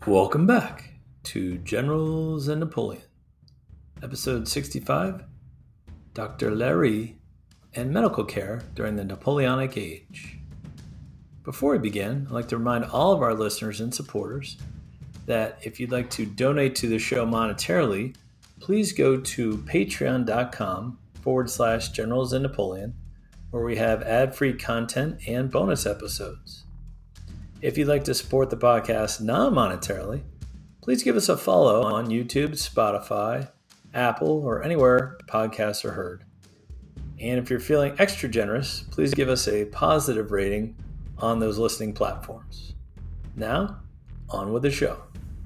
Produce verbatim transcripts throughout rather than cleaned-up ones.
Welcome back to Generals and Napoleon, episode sixty-five, Doctor Larrey and Medical Care During the Napoleonic Age. Before we begin, I'd like to remind all of our listeners and supporters that if you'd like to donate to the show monetarily, please go to patreon.com forward slash Generals and Napoleon, where we have ad-free content and bonus episodes. If you'd like to support the podcast non-monetarily, please give us a follow on YouTube, Spotify, Apple, or anywhere podcasts are heard. And if you're feeling extra generous, please give us a positive rating on those listening platforms. Now, on with the show.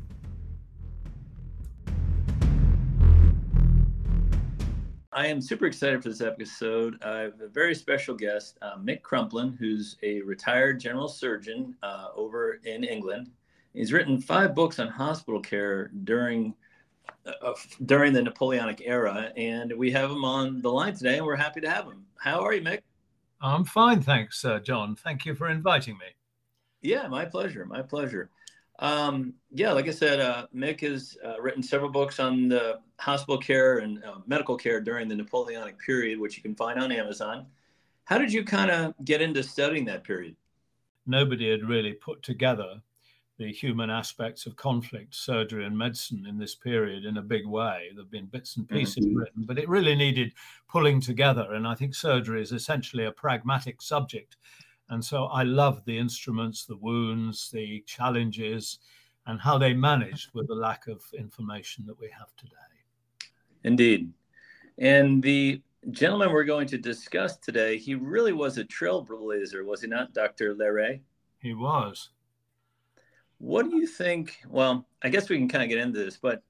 I am super excited for this episode. I have a very special guest, uh, Mick Crumplin, who's a retired general surgeon uh, over in England. He's written five books on hospital care during uh, during the Napoleonic era, and we have him on the line today, and we're happy to have him. How are you, Mick? I'm fine, thanks, uh, John. Thank you for inviting me. Yeah, my pleasure, my pleasure. Um, yeah, like I said, uh, Mick has uh, written several books on the hospital care and uh, medical care during the Napoleonic period, which you can find on Amazon. How did you kind of get into studying that period? Nobody had really put together the human aspects of conflict, surgery, and medicine in this period in a big way. There have been bits and pieces mm-hmm. written, but it really needed pulling together. And I think surgery is essentially a pragmatic subject. And so I love the instruments, the wounds, the challenges, and how they managed with the lack of information that we have today. Indeed. And the gentleman we're going to discuss today, he really was a trailblazer, was he not, Doctor Larrey? He was. What do you think? Well, I guess we can kind of get into this, but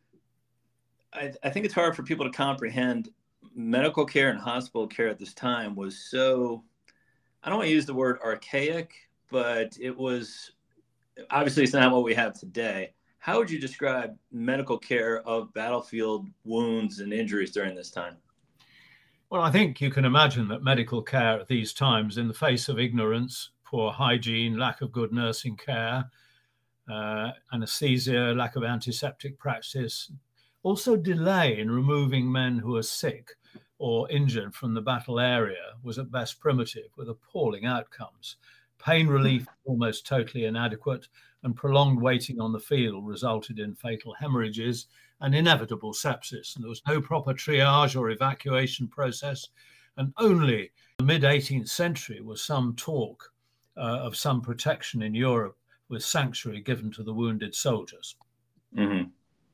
I, I think it's hard for people to comprehend medical care and hospital care at this time was so... I don't want to use the word archaic, but it was, obviously it's not what we have today. How would you describe medical care of battlefield wounds and injuries during this time? Well, I think you can imagine that medical care at these times, in the face of ignorance, poor hygiene, lack of good nursing care, uh, anesthesia, lack of antiseptic practice, also delay in removing men who are sick or injured from the battle area was at best primitive, with appalling outcomes. Pain relief almost totally inadequate, and prolonged waiting on the field resulted in fatal hemorrhages and inevitable sepsis. And there was no proper triage or evacuation process, and only in the mid-eighteenth century was some talk uh, of some protection in Europe with sanctuary given to the wounded soldiers. Mm-hmm.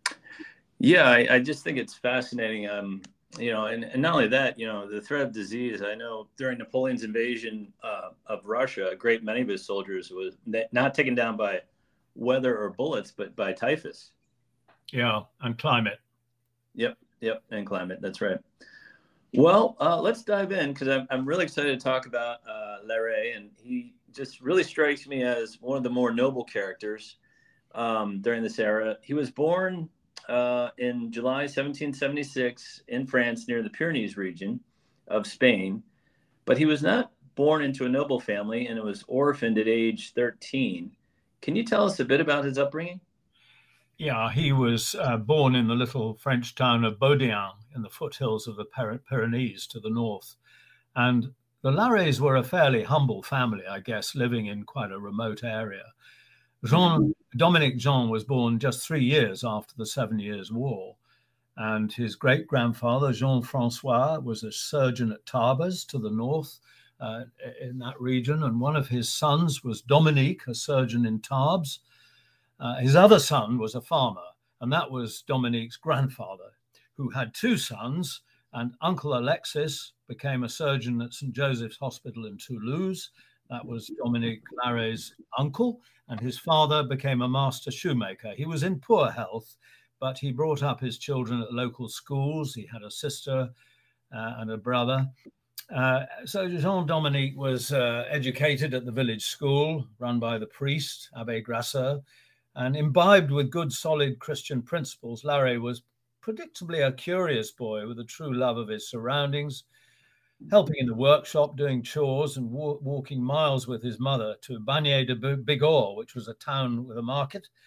Yeah, I, I just think it's fascinating. Um, You know, and, and not only that, you know, the threat of disease. I know during Napoleon's invasion uh, of Russia, a great many of his soldiers was not taken down by weather or bullets, but by typhus. Yeah, and climate. Yep, yep, and climate. That's right. Well, uh, let's dive in because I'm, I'm really excited to talk about uh, Larrey, and he just really strikes me as one of the more noble characters um, during this era. He was born Uh, in July seventeen seventy-six in France near the Pyrenees region of Spain, but he was not born into a noble family and was orphaned at age thirteen. Can you tell us a bit about his upbringing? Yeah, he was uh, born in the little French town of Baudian in the foothills of the Pyrenees to the north. And the Larreys were a fairly humble family, I guess, living in quite a remote area. Jean, Dominique Jean was born just three years after the Seven Years' War, and his great-grandfather, Jean-Francois, was a surgeon at Tarbes to the north uh, in that region, and one of his sons was Dominique, a surgeon in Tarbes. Uh, his other son was a farmer, and that was Dominique's grandfather, who had two sons, and Uncle Alexis became a surgeon at Saint Joseph's Hospital in Toulouse. That was Dominique Larrey's uncle, and his father became a master shoemaker. He was in poor health, but he brought up his children at local schools. He had a sister uh, and a brother. Uh, so Jean-Dominique was uh, educated at the village school run by the priest, Abbé Grasseur, and imbibed with good, solid Christian principles. Larrey was predictably a curious boy with a true love of his surroundings, helping in the workshop, doing chores, and wa- walking miles with his mother to Bagné de Bigorre, which was a town with a market,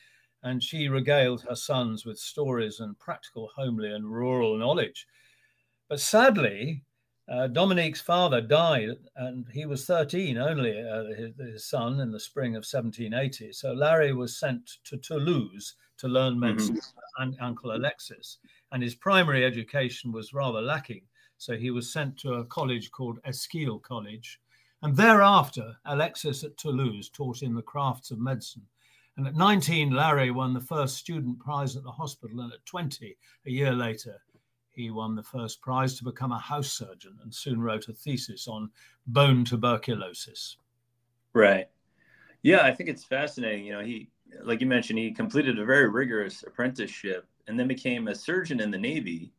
and she regaled her sons with stories and practical homely and rural knowledge. But sadly, uh, Dominique's father died, and he was thirteen only, uh, his, his son, in the spring of seventeen eighty. So Larry was sent to Toulouse to learn medicine mm-hmm. and Uncle Alexis, and his primary education was rather lacking. So he was sent to a college called Esquile College. And thereafter, Alexis at Toulouse taught him the crafts of medicine. And at nineteen, Larry won the first student prize at the hospital. And at twenty, a year later, he won the first prize to become a house surgeon and soon wrote a thesis on bone tuberculosis. Right. Yeah, I think it's fascinating. You know, he, like you mentioned, he completed a very rigorous apprenticeship and then became a surgeon in the Navy.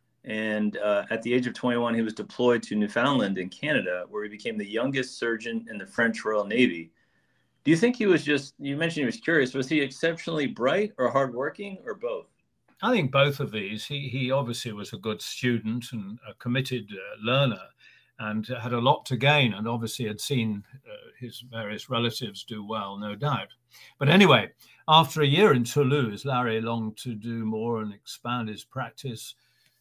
And uh, at the age of twenty-one, he was deployed to Newfoundland in Canada, where he became the youngest surgeon in the French Royal Navy. Do you think he was just, you mentioned he was curious, was he exceptionally bright or hardworking or both? I think both of these. He he obviously was a good student and a committed uh, learner and had a lot to gain, and obviously had seen uh, his various relatives do well, no doubt. But anyway, after a year in Toulouse, Larry longed to do more and expand his practice.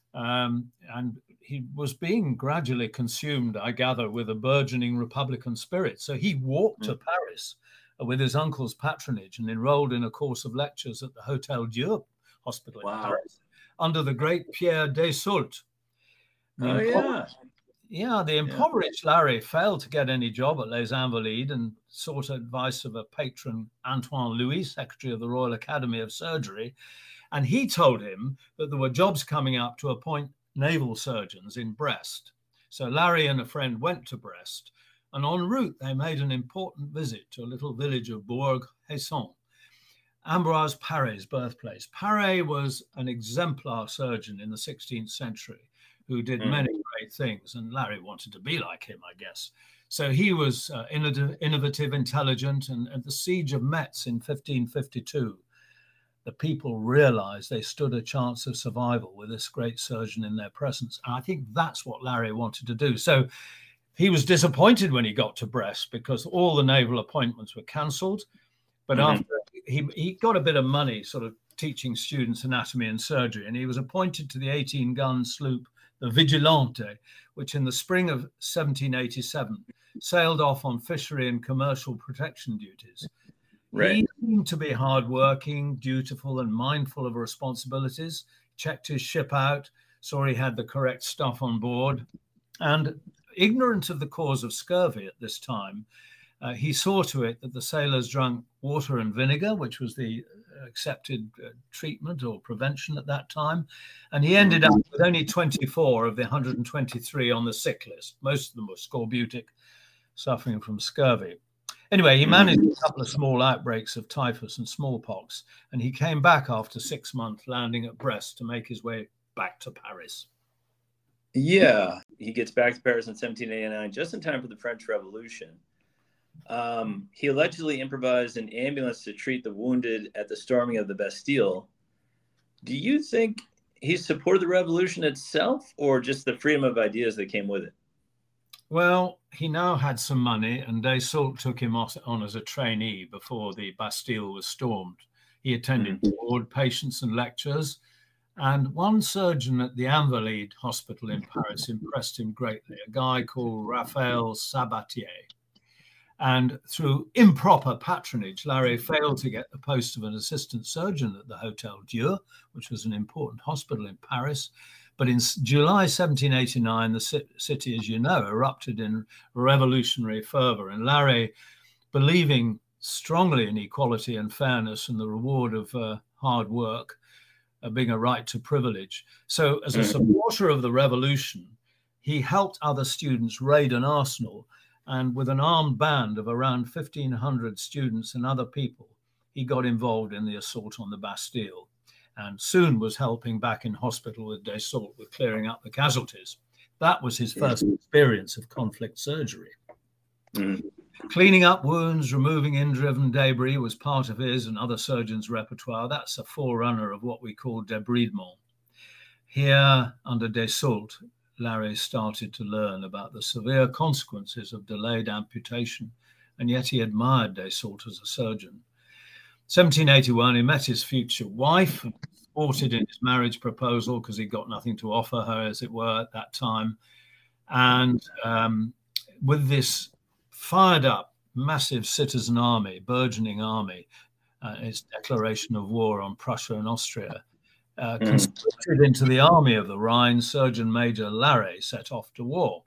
Um, and he was being gradually consumed, I gather, with a burgeoning Republican spirit. So he walked mm-hmm. to Paris uh, with his uncle's patronage and enrolled in a course of lectures at the Hôtel Dieu Hospital wow. in Paris under the great Pierre Desault. Oh, yeah. Yeah, the impoverished yeah. Larry failed to get any job at Les Invalides and sought advice of a patron, Antoine Louis, Secretary of the Royal Academy of Surgery. And he told him that there were jobs coming up to appoint naval surgeons in Brest. So Larry and a friend went to Brest, and en route they made an important visit to a little village of Bourg-Hesson, Ambroise Paré's birthplace. Paré was an exemplar surgeon in the sixteenth century who did mm. many great things, and Larry wanted to be like him, I guess. So he was uh, innovative, intelligent, and at the siege of Metz in fifteen fifty-two, the people realized they stood a chance of survival with this great surgeon in their presence. And I think that's what Larry wanted to do. So he was disappointed when he got to Brest because all the naval appointments were cancelled. But mm-hmm. after he, he got a bit of money sort of teaching students anatomy and surgery, and he was appointed to the eighteen-gun sloop, the Vigilante, which in the spring of seventeen eighty-seven sailed off on fishery and commercial protection duties. Right. He seemed to be hardworking, dutiful, and mindful of responsibilities, checked his ship out, saw he had the correct stuff on board, and ignorant of the cause of scurvy at this time, uh, he saw to it that the sailors drank water and vinegar, which was the accepted uh, treatment or prevention at that time. And he ended up with only twenty-four of the one hundred twenty-three on the sick list. Most of them were scorbutic, suffering from scurvy. Anyway, he managed a couple of small outbreaks of typhus and smallpox, and he came back after six months, landing at Brest to make his way back to Paris. Yeah, he gets back to Paris in seventeen eighty-nine, just in time for the French Revolution. Um, he allegedly improvised an ambulance to treat the wounded at the storming of the Bastille. Do you think he supported the revolution itself or just the freedom of ideas that came with it? Well, he now had some money, and Desault took him on as a trainee before the Bastille was stormed. He attended mm-hmm. ward patients and lectures, and one surgeon at the Invalides Hospital in Paris impressed him greatly, a guy called Raphael Sabatier. And through improper patronage, Larry failed to get the post of an assistant surgeon at the Hôtel Dieu, which was an important hospital in Paris. But in July seventeen eighty-nine, the city, as you know, erupted in revolutionary fervor. And Larry, believing strongly in equality and fairness and the reward of uh, hard work, uh, being a right to privilege. So as a supporter of the revolution, he helped other students raid an arsenal. And with an armed band of around fifteen hundred students and other people, he got involved in the assault on the Bastille, and soon was helping back in hospital with Desault with clearing up the casualties. That was his first experience of conflict surgery. Mm. Cleaning up wounds, removing in-driven debris was part of his and other surgeons' repertoire. That's a forerunner of what we call debridement. Here, under Desault, Larry started to learn about the severe consequences of delayed amputation, and yet he admired Desault as a surgeon. seventeen eighty-one, he met his future wife and thwarted in his marriage proposal because he got nothing to offer her, as it were, at that time. And um, with this fired up, massive citizen army, burgeoning army, uh, its declaration of war on Prussia and Austria, uh, mm. conscripted into the army of the Rhine, Surgeon Major Larrey set off to war.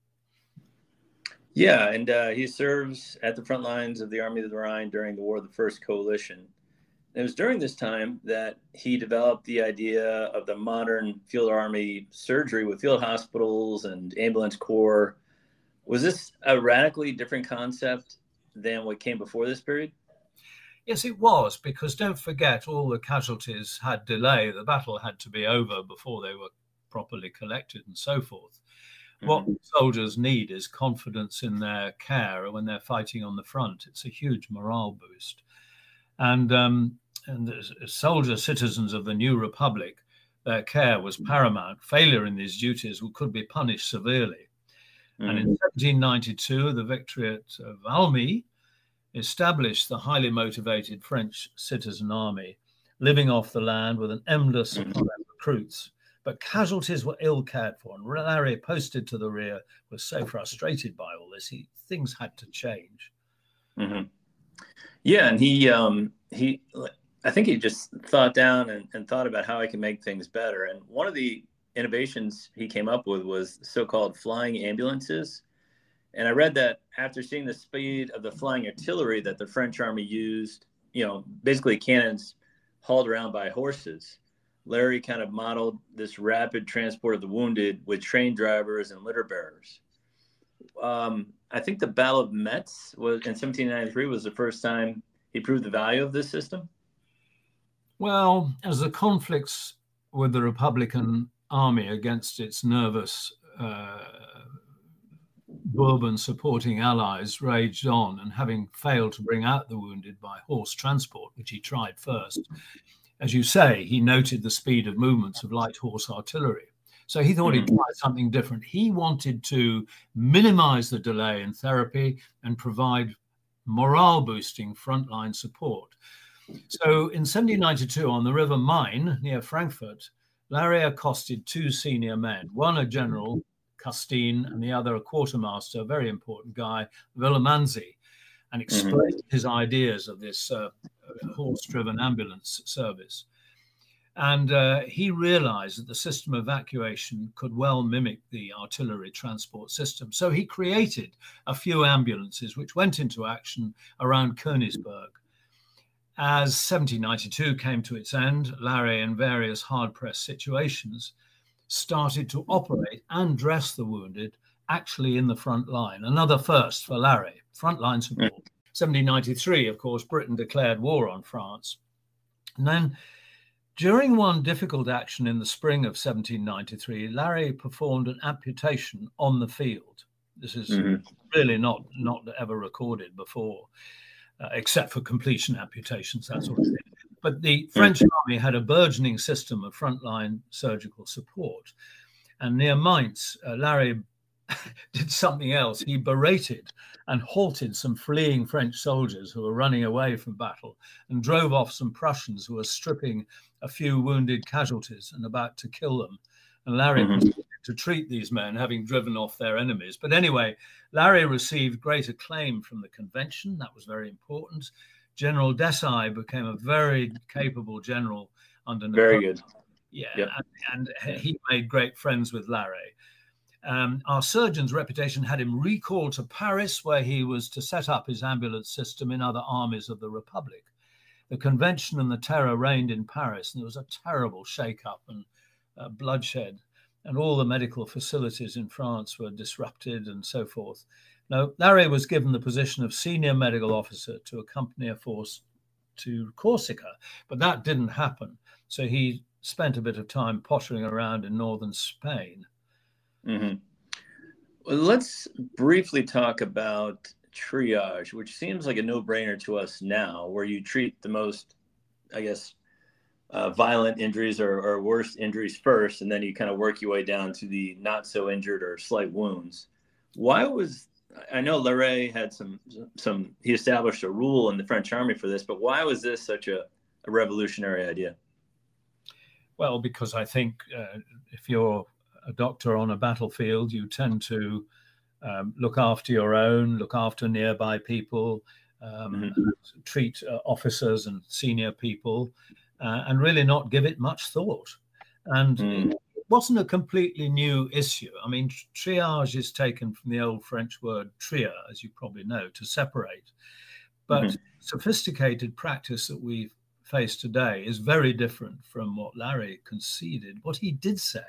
Yeah, and uh, he serves at the front lines of the Army of the Rhine during the War of the First Coalition. It was during this time that he developed the idea of the modern field army surgery with field hospitals and ambulance corps. Was this a radically different concept than what came before this period? Yes, it was, because don't forget, all the casualties had delay. The battle had to be over before they were properly collected and so forth. Mm-hmm. What soldiers need is confidence in their care when they're fighting on the front. It's a huge morale boost. And, um, and the soldier citizens of the new republic, their care was paramount. Failure in these duties could be punished severely. Mm-hmm. And in seventeen ninety-two, the victory at uh, Valmy established the highly motivated French citizen army, living off the land with an endless supply of recruits. But casualties were ill cared for, and Larrey, posted to the rear, was so frustrated by all this, he, things had to change. Mm-hmm. Yeah, and he, um, he, I think he just thought down and, and thought about how he can make things better. And one of the innovations he came up with was so-called flying ambulances. And I read that after seeing the speed of the flying artillery that the French army used, you know, basically cannons hauled around by horses, Larrey kind of modeled this rapid transport of the wounded with train drivers and litter bearers. Um, I think the Battle of Metz was in seventeen ninety-three was the first time he proved the value of this system. Well, as the conflicts with the Republican army against its nervous uh, Bourbon supporting allies raged on, and having failed to bring out the wounded by horse transport, which he tried first, as you say, he noted the speed of movements of light horse artillery. So he thought he'd try something different. He wanted to minimize the delay in therapy and provide morale boosting frontline support. So in seventeen ninety-two, on the River Main near Frankfurt, Larrey accosted two senior men, one a general, Custine, and the other a quartermaster, a very important guy, Villemanzi, and explained mm-hmm. his ideas of this uh, horse-driven ambulance service. And uh, he realized that the system of evacuation could well mimic the artillery transport system. So he created a few ambulances which went into action around Königsberg. As seventeen ninety-two came to its end, Larrey, in various hard-pressed situations, started to operate and dress the wounded actually in the front line. Another first for Larrey, frontline support. Mm. seventeen ninety-three, of course, Britain declared war on France. And then during one difficult action in the spring of seventeen ninety-three, Larrey performed an amputation on the field. This is mm-hmm. really not, not ever recorded before, uh, except for completion amputations, that sort of thing. But the French mm-hmm. army had a burgeoning system of frontline surgical support. And near Mainz, uh, Larrey did something else. He berated and halted some fleeing French soldiers who were running away from battle, and drove off some Prussians who were stripping a few wounded casualties and about to kill them. And Larrey mm-hmm. proceeded to treat these men, having driven off their enemies. But anyway, Larrey received great acclaim from the convention. That was very important. General Desai became a very capable general under Napoleon. Very good. Yeah, yep. and, and he made great friends with Larrey. Um, our surgeon's reputation had him recalled to Paris, where he was to set up his ambulance system in other armies of the Republic. The convention and the terror reigned in Paris, and there was a terrible shake-up and uh, bloodshed, and all the medical facilities in France were disrupted and so forth. Now, Larrey was given the position of senior medical officer to accompany a force to Corsica, but that didn't happen. So he spent a bit of time pottering around in northern Spain. Mm-hmm. Well, let's briefly talk about triage, which seems like a no-brainer to us now, where you treat the most, I guess, uh, violent injuries or, or worst injuries first, and then you kind of work your way down to the not so injured or slight wounds. Why was I know Larrey had some, some, he established a rule in the French army for this, but why was this such a, a revolutionary idea? Well, because I think uh, if you're a doctor on a battlefield, you tend to um, look after your own, look after nearby people, um, mm-hmm. treat uh, officers and senior people, uh, and really not give it much thought. And mm. it wasn't a completely new issue. I mean, triage is taken from the old French word trier, as you probably know, to separate. But mm-hmm. sophisticated practice that we face today is very different from what Larrey conceded. What he did say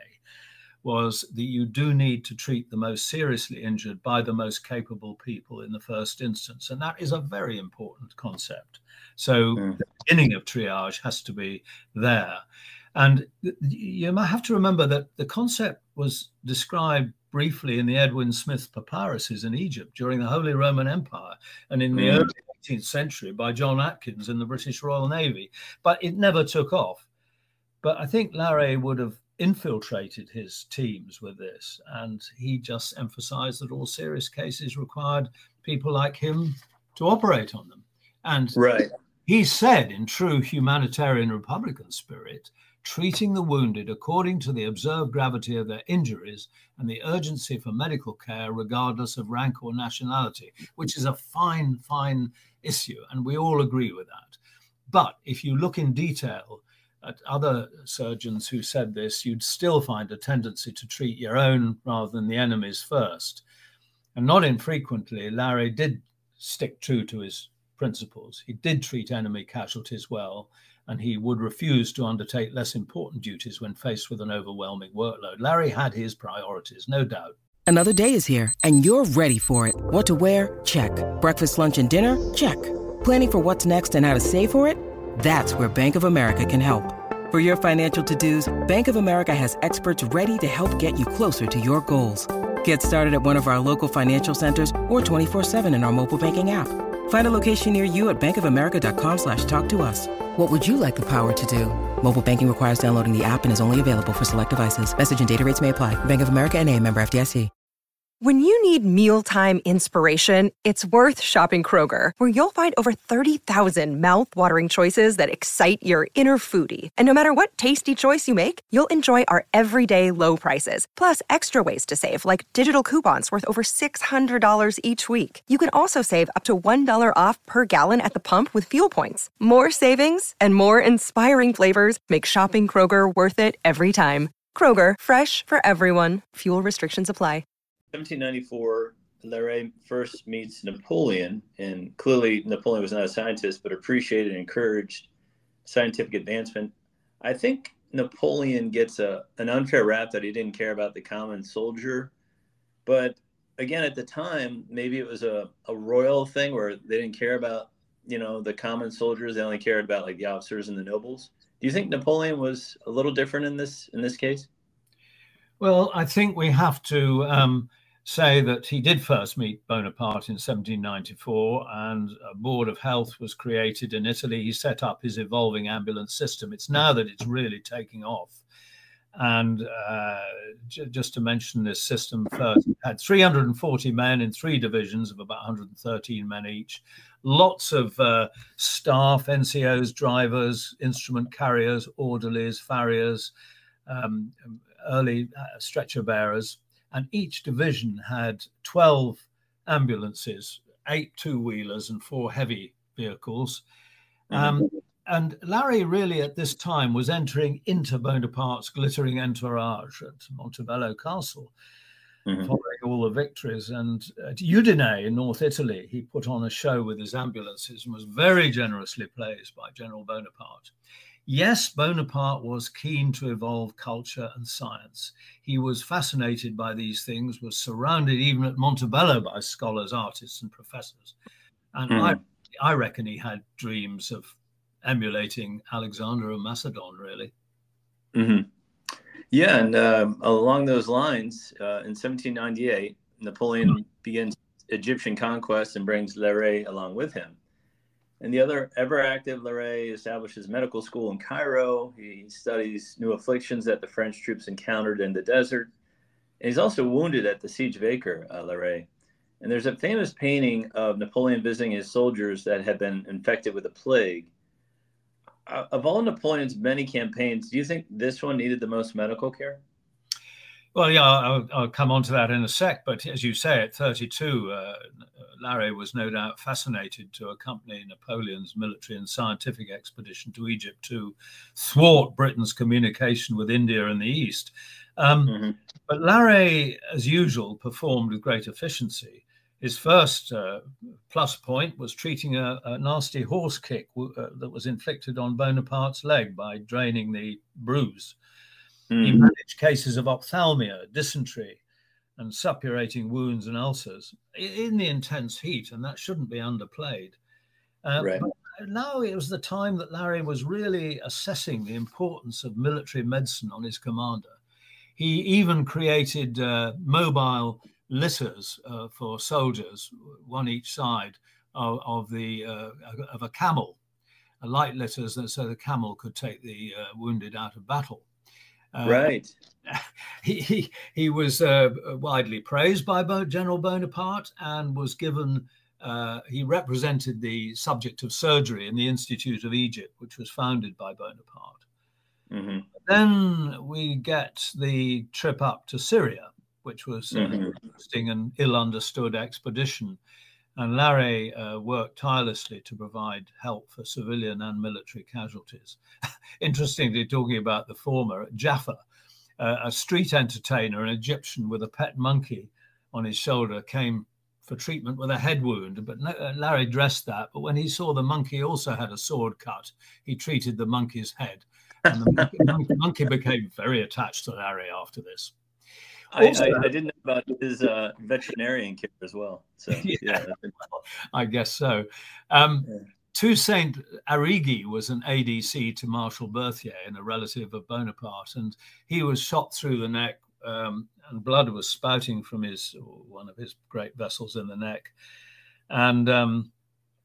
was that you do need to treat the most seriously injured by the most capable people in the first instance. And that is a very important concept. So mm. the beginning of triage has to be there. And you might have to remember that the concept was described briefly in the Edwin Smith papyruses in Egypt during the Holy Roman Empire and in the mm. early eighteenth century by John Atkins in the British Royal Navy. But it never took off. But I think Larrey would have infiltrated his teams with this, and he just emphasized that all serious cases required people like him to operate on them. And right. he said, in true humanitarian Republican spirit, treating the wounded according to the observed gravity of their injuries and the urgency for medical care regardless of rank or nationality, which is a fine, fine issue, and we all agree with that. But if you look in detail at other surgeons who said this, you'd still find a tendency to treat your own rather than the enemy's first. And not infrequently, Larrey did stick true to his principles. He did treat enemy casualties well, and he would refuse to undertake less important duties when faced with an overwhelming workload. Larrey had his priorities, no doubt. Another day is here, and you're ready for it. What to wear? Check. Breakfast, lunch, and dinner? Check. Planning for what's next and how to save for it? That's where Bank of America can help. For your financial to-dos, Bank of America has experts ready to help get you closer to your goals. Get started at one of our local financial centers or twenty-four seven in our mobile banking app. Find a location near you at bankofamerica.com slash talk to us. What would you like the power to do? Mobile banking requires downloading the app and is only available for select devices. Message and data rates may apply. Bank of America N A, member F D I C. When you need mealtime inspiration, it's worth shopping Kroger, where you'll find over thirty thousand mouth-watering choices that excite your inner foodie. And no matter what tasty choice you make, you'll enjoy our everyday low prices, plus extra ways to save, like digital coupons worth over six hundred dollars each week. You can also save up to one dollar off per gallon at the pump with fuel points. More savings and more inspiring flavors make shopping Kroger worth it every time. Kroger, fresh for everyone. Fuel restrictions apply. seventeen ninety-four, Larrey first meets Napoleon, and clearly Napoleon was not a scientist, but appreciated and encouraged scientific advancement. I think Napoleon gets a an unfair rap that he didn't care about the common soldier. But again, at the time, maybe it was a, a royal thing where they didn't care about, you know, the common soldiers. They only cared about like the officers and the nobles. Do you think Napoleon was a little different in this in this case? Well, I think we have to um, say that he did first meet Bonaparte in seventeen ninety-four, and a board of health was created in Italy. He set up his evolving ambulance system. It's now that it's really taking off. And uh, j- just to mention this system first, it had three hundred forty men in three divisions of about one hundred thirteen men each. Lots of uh, staff, N C Os, drivers, instrument carriers, orderlies, farriers, um, early uh, stretcher bearers. And each division had twelve ambulances, eight two-wheelers and four heavy vehicles. Um, and Larrey really at this time was entering into Bonaparte's glittering entourage at Montebello Castle, mm-hmm. following all the victories. And at Udine in North Italy, he put on a show with his ambulances and was very generously praised by General Bonaparte. Yes, Bonaparte was keen to evolve culture and science. He was fascinated by these things, was surrounded even at Montebello by scholars, artists, and professors. And mm. I, I reckon he had dreams of emulating Alexander of Macedon, really. Mm-hmm. Yeah, and um, along those lines, uh, in seventeen ninety-eight, Napoleon mm-hmm. begins Egyptian conquest and brings Larrey along with him. And the other ever-active Larrey establishes medical school in Cairo. He studies new afflictions that the French troops encountered in the desert. And he's also wounded at the Siege of Acre, uh, Larrey. And there's a famous painting of Napoleon visiting his soldiers that had been infected with a plague. Uh, of all Napoleon's many campaigns, do you think this one needed the most medical care? Well, yeah, I'll, I'll come on to that in a sec. But as you say, at thirty-two, uh, Larrey was no doubt fascinated to accompany Napoleon's military and scientific expedition to Egypt to thwart Britain's communication with India and the East. Um, mm-hmm. But Larrey, as usual, performed with great efficiency. His first uh, plus point was treating a, a nasty horse kick w- uh, that was inflicted on Bonaparte's leg by draining the bruise. Mm. He managed cases of ophthalmia, dysentery, and suppurating wounds and ulcers in the intense heat, and that shouldn't be underplayed. Uh, right. But now it was the time that Larrey was really assessing the importance of military medicine on his commander. He even created uh, mobile litters uh, for soldiers, one each side of, of the uh, of a camel, a light litters so the camel could take the uh, wounded out of battle. Uh, right. He he, he was uh, widely praised by General Bonaparte and was given. Uh, he represented the subject of surgery in the Institute of Egypt, which was founded by Bonaparte. Mm-hmm. Then we get the trip up to Syria, which was uh, mm-hmm. an interesting and ill-understood expedition. And Larrey uh, worked tirelessly to provide help for civilian and military casualties. Interestingly, talking about the former, at Jaffa, uh, a street entertainer, an Egyptian with a pet monkey on his shoulder, came for treatment with a head wound. But no, uh, Larrey dressed that. But when he saw the monkey also had a sword cut, he treated the monkey's head. And the monkey, monkey, monkey became very attached to Larrey after this. I, also, I, I didn't know about his uh, veterinarian care as well. So yeah, yeah I guess so. Um, yeah. Toussaint Arrighi was an A D C to Marshal Berthier and a relative of Bonaparte, and he was shot through the neck, um, and blood was spouting from his one of his great vessels in the neck. And um,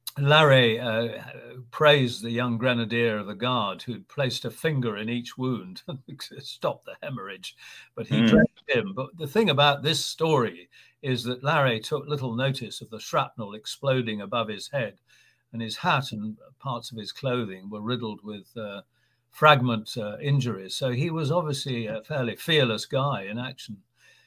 Larrey uh, praised the young grenadier of the guard who'd placed a finger in each wound to stop the hemorrhage, but he mm. dragged him. But the thing about this story is that Larrey took little notice of the shrapnel exploding above his head, and his hat and parts of his clothing were riddled with uh, fragment uh, injuries. So he was obviously a fairly fearless guy in action.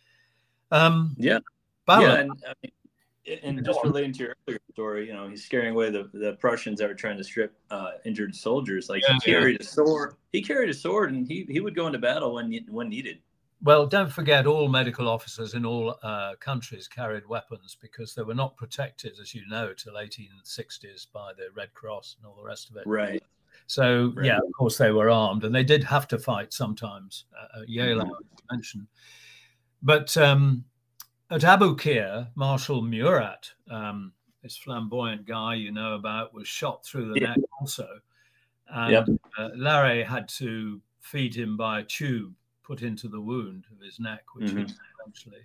Um, yeah. Ballard, yeah. And, I mean, And just relating to your earlier story, you know, he's scaring away the, the Prussians that were trying to strip uh, injured soldiers. Like yeah, he carried yeah. a sword. He carried a sword, and he, he would go into battle when when needed. Well, don't forget, all medical officers in all uh, countries carried weapons because they were not protected, as you know, till eighteen sixties by the Red Cross and all the rest of it. Right. So right. yeah, of course they were armed, and they did have to fight sometimes. Uh, Yale, mm-hmm. I mentioned, but. Um, At Aboukir, Marshal Murat, um, this flamboyant guy you know about, was shot through the yeah. neck also. And yep. uh, Larrey had to feed him by a tube put into the wound of his neck, which mm-hmm. he did eventually.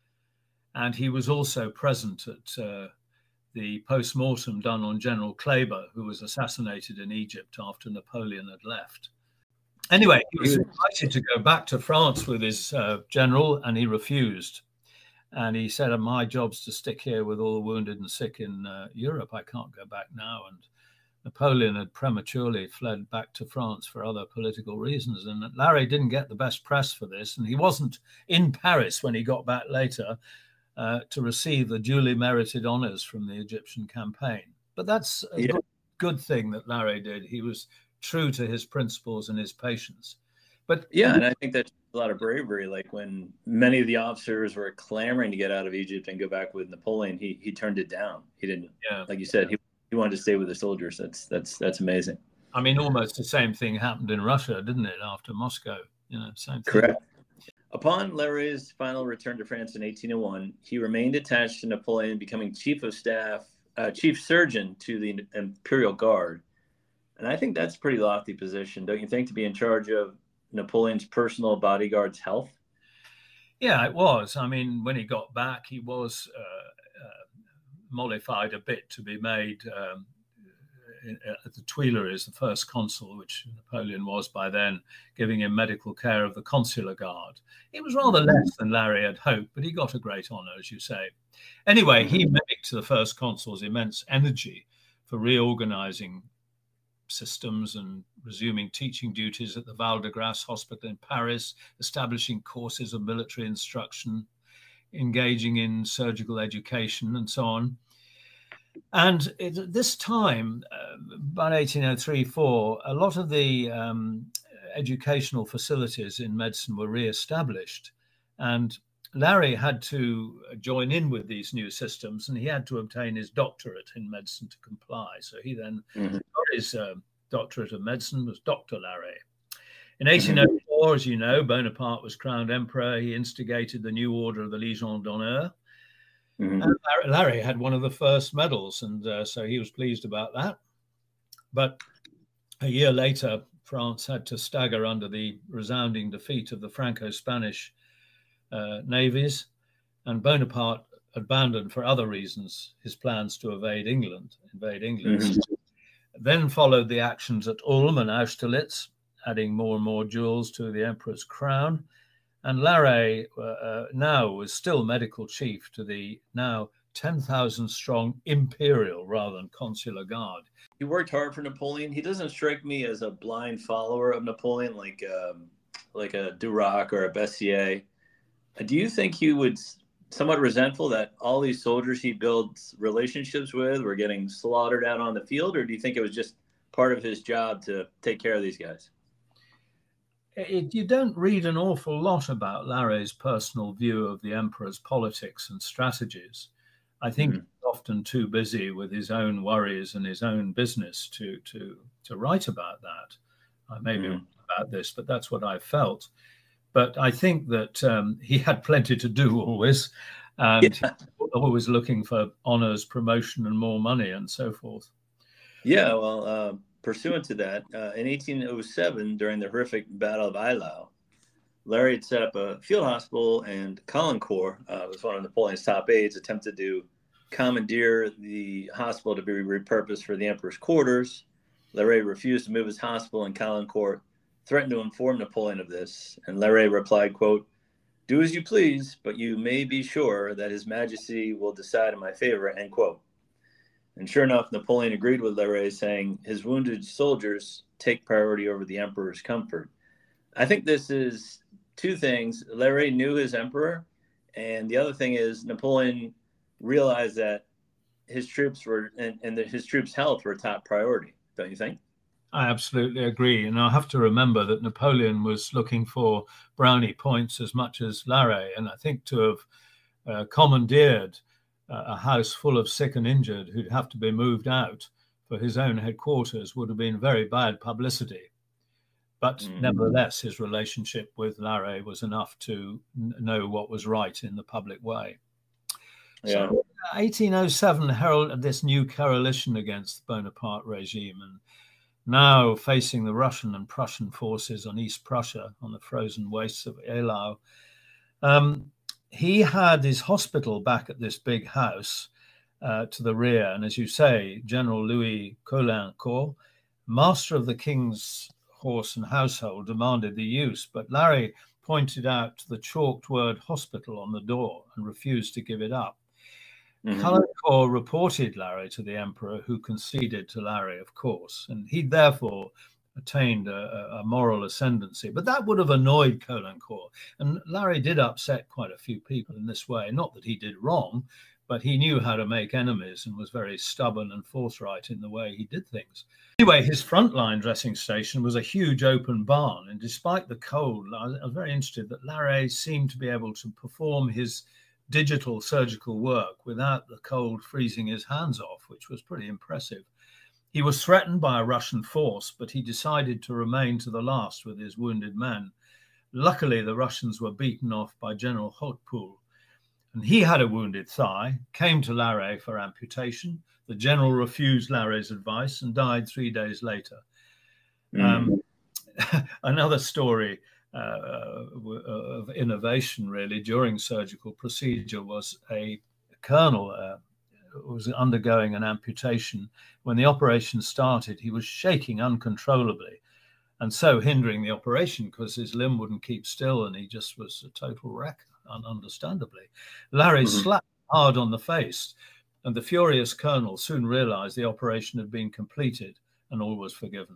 And he was also present at uh, the post-mortem done on General Kleber, who was assassinated in Egypt after Napoleon had left. Anyway, he was invited to go back to France with his uh, general, and he refused. And he said, my job's to stick here with all the wounded and sick in uh, Europe. I can't go back now. And Napoleon had prematurely fled back to France for other political reasons. And Larrey didn't get the best press for this. And he wasn't in Paris when he got back later uh, to receive the duly merited honors from the Egyptian campaign. But that's a yeah. good, good thing that Larrey did. He was true to his principles and his patience. But yeah, and I think that's a lot of bravery. Like when many of the officers were clamoring to get out of Egypt and go back with Napoleon, he he turned it down. He didn't. Yeah. Like you said, he he wanted to stay with the soldiers. That's that's that's amazing. I mean, almost the same thing happened in Russia, didn't it? After Moscow, you know, same thing. Correct. Upon Larrey's final return to France in eighteen oh one, he remained attached to Napoleon, becoming chief of staff, uh, chief surgeon to the Imperial Guard. And I think that's a pretty lofty position, don't you think, to be in charge of Napoleon's personal bodyguard's health? Yeah, it was. I mean, when he got back, he was uh, uh, mollified a bit to be made um, at the Tuileries, the first consul, which Napoleon was by then, giving him medical care of the consular guard. It was rather less than Larrey had hoped, but he got a great honor, as you say. Anyway, he mimicked the first consul's immense energy for reorganizing systems and resuming teaching duties at the Val de Grace Hospital in Paris, establishing courses of military instruction, engaging in surgical education, and so on. And at this time, uh, about eighteen oh three four, a lot of the um, educational facilities in medicine were re-established. And Larrey had to join in with these new systems, and he had to obtain his doctorate in medicine to comply. So he then mm-hmm. got his uh, doctorate of medicine, was Doctor Larrey. In eighteen oh four, mm-hmm. as you know, Bonaparte was crowned emperor. He instigated the new order of the Légion d'honneur. Mm-hmm. And Larrey had one of the first medals, and uh, so he was pleased about that. But a year later, France had to stagger under the resounding defeat of the Franco-Spanish uh, navies, and Bonaparte abandoned, for other reasons, his plans to evade England. Invade England. Mm-hmm. Then followed the actions at Ulm and Austerlitz, adding more and more jewels to the emperor's crown. And Larrey uh, now was still medical chief to the now ten thousand strong imperial rather than consular guard. He worked hard for Napoleon. He doesn't strike me as a blind follower of Napoleon like um, like a Duroc or a Bessier. Do you think he would somewhat resentful that all these soldiers he builds relationships with were getting slaughtered out on the field, or do you think it was just part of his job to take care of these guys? It, you don't read an awful lot about Larrey's personal view of the emperor's politics and strategies. I think mm-hmm. he's often too busy with his own worries and his own business to to to write about that. I may be mm-hmm. wrong about this, but that's what I felt. But I think that um, he had plenty to do always, and yeah. always looking for honors, promotion, and more money, and so forth. Yeah, well, uh, pursuant to that, uh, in eighteen oh seven, during the horrific Battle of Eylau, Larrey had set up a field hospital, and Caulaincourt uh, was one of Napoleon's top aides, attempted to commandeer the hospital to be repurposed for the emperor's quarters. Larrey refused to move his hospital, and Caulaincourt threatened to inform Napoleon of this. And Larrey replied, quote, "Do as you please, but you may be sure that His Majesty will decide in my favor," end quote. And sure enough, Napoleon agreed with Larrey, saying his wounded soldiers take priority over the emperor's comfort. I think this is two things. Larrey knew his emperor, and the other thing is Napoleon realized that his troops were and, and that his troops' health were top priority. Don't you think? I absolutely agree. And I have to remember that Napoleon was looking for brownie points as much as Larrey. And I think to have uh, commandeered uh, a house full of sick and injured who'd have to be moved out for his own headquarters would have been very bad publicity. But mm. nevertheless, his relationship with Larrey was enough to n- know what was right in the public way. Yeah. So eighteen oh seven heralded this new coalition against the Bonaparte regime, and now facing the Russian and Prussian forces on East Prussia on the frozen wastes of Eylau. Um, he had his hospital back at this big house uh, to the rear. And as you say, General Louis Caulaincourt, master of the king's horse and household, demanded the use. But Larrey pointed out the chalked word hospital on the door and refused to give it up. Mm-hmm. Caulaincourt reported Larrey to the emperor, who conceded to Larrey, of course, and he therefore attained a, a moral ascendancy. But that would have annoyed Caulaincourt, and Larrey did upset quite a few people in this way. Not that he did wrong, but he knew how to make enemies and was very stubborn and forthright in the way he did things. Anyway, his frontline dressing station was a huge open barn, and despite the cold, I was, I was very interested that Larrey seemed to be able to perform his digital surgical work without the cold freezing his hands off, which was pretty impressive. He was threatened by a Russian force, but he decided to remain to the last with his wounded men. Luckily, the Russians were beaten off by General Hautpoul, and he had a wounded thigh, came to Larrey for amputation. The general refused Larrey's advice and died three days later. Mm. Um, another story Uh, of innovation, really, during surgical procedure was a colonel, uh, was undergoing an amputation. When the operation started, he was shaking uncontrollably, and so hindering the operation because his limb wouldn't keep still, and he just was a total wreck, understandably. Larry mm-hmm. slapped hard on the face, and the furious colonel soon realized the operation had been completed and all was forgiven.